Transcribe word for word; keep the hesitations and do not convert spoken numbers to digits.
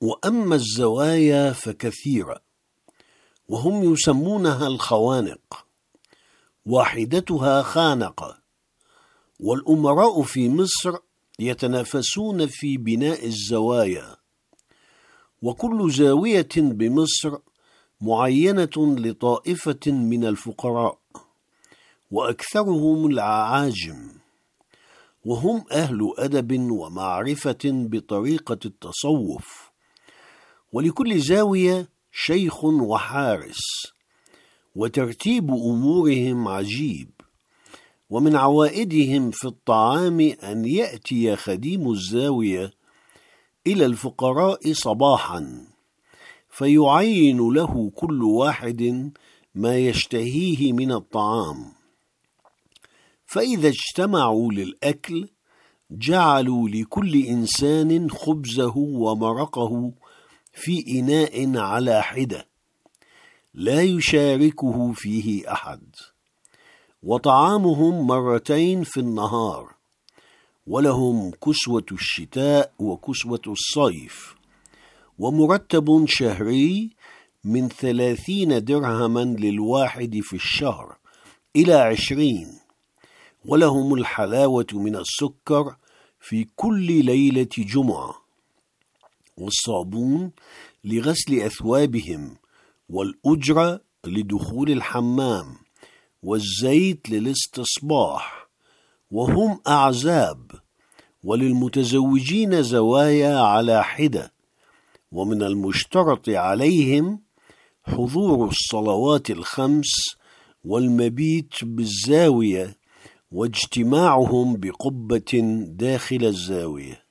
وأما الزوايا فكثيرة، وهم يسمونها الخوانق، واحدتها خانقة. والأمراء في مصر يتنافسون في بناء الزوايا، وكل زاوية بمصر معينة لطائفة من الفقراء، وأكثرهم الأعاجم، وهم أهل أدب ومعرفة بطريقة التصوف. ولكل زاوية شيخ وحارس، وترتيب أمورهم عجيب. ومن عوائدهم في الطعام أن يأتي خديم الزاوية إلى الفقراء صباحا، فيعين له كل واحد ما يشتهيه من الطعام، فإذا اجتمعوا للأكل جعلوا لكل إنسان خبزه ومرقه في إناء على حدة، لا يشاركه فيه أحد. وطعامهم مرتين في النهار، ولهم كسوة الشتاء وكسوة الصيف، ومرتب شهري من ثلاثين درهما للواحد في الشهر إلى عشرين، ولهم الحلاوة من السكر في كل ليلة جمعة، والصابون لغسل أثوابهم، والأجرة لدخول الحمام، والزيت للاستصباح، وهم أعزاب. وللمتزوجين زوايا على حدة، ومن المشترط عليهم حضور الصلوات الخمس والمبيت بالزاوية، واجتماعهم بقبة داخل الزاوية.